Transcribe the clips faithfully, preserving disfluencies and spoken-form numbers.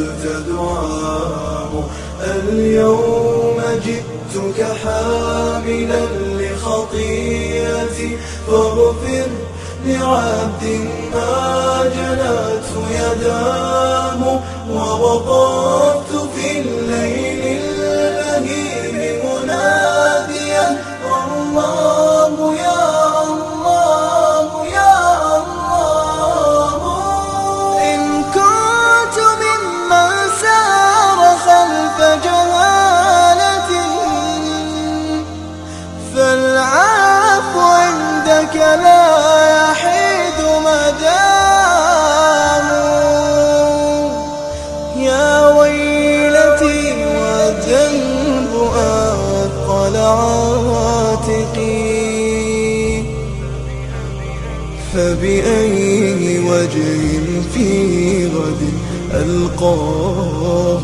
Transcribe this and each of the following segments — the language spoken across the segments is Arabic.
قبلت دعاه. اليوم جئتك حاملا لخطيئتي فاغفر لعبد ما جنته يداه. ووقفت في الليل اللهيب مناديا الله يا الله يا الله. إن كنت ممن سار خلف جهالة فالعفو عندك لا يحيد مدام. يا ويلتي والذنب أثقل عاتقي فبأي وجه في غد ألقاه.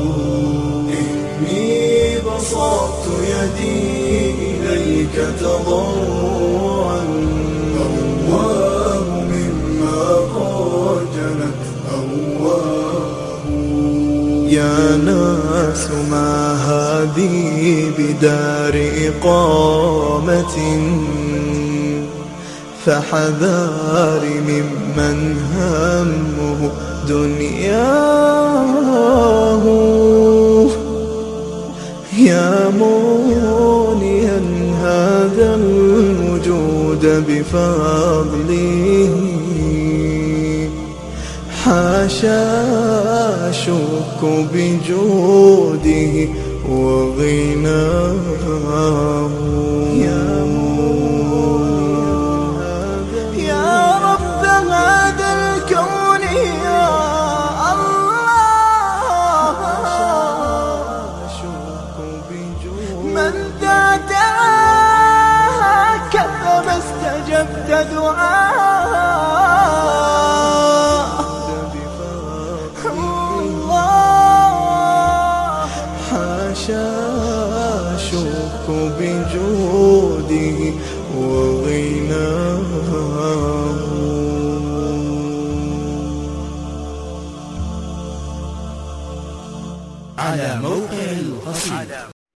إني بسطت يدي إليك تضرعا أواه مما قد جنت أواه. يا ناس ما هذه بدار إقامة فحذار ممن همه دنياه. يا موليا هذا الوجود بفضله حاشا أشك بجوده وغناه. يا يا رب هذا الكون يا الله من دعاك فما استجبت دعاء. حاشا أشك بجوده وغناه. على موقع القصيد.